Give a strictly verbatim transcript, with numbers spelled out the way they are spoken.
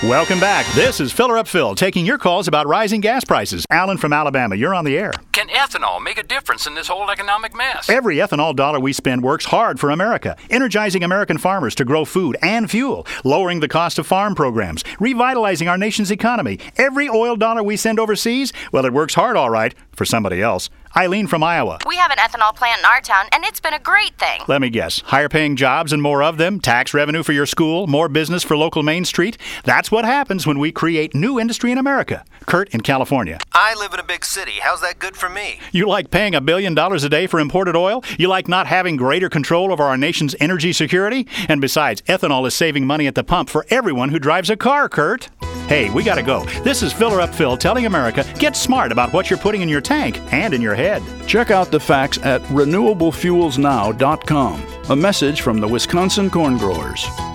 Welcome back. This is Filler Up Phil, taking your calls about rising gas prices. Alan from Alabama, you're on the air. Can ethanol make a difference in this whole economic mess? Every ethanol dollar we spend works hard for America, energizing American farmers to grow food and fuel, lowering the cost of farm programs, revitalizing our nation's economy. Every oil dollar we send overseas, well, it works hard all right for somebody else. Eileen from Iowa. We have an ethanol plant in our town, and it's been a great thing. Let me guess. Higher paying jobs and more of them, tax revenue for your school, more business for local Main Street. That's what happens when we create new industry in America. Kurt in California. I live in a big city. How's that good for me? You like paying a billion dollars a day for imported oil? You like not having greater control over our nation's energy security? And besides, ethanol is saving money at the pump for everyone who drives a car, Kurt. Hey, we gotta go. This is Filler Up Phil telling America, get smart about what you're putting in your tank and in your head. Check out the facts at renewable fuels now dot com. A message from the Wisconsin Corn Growers.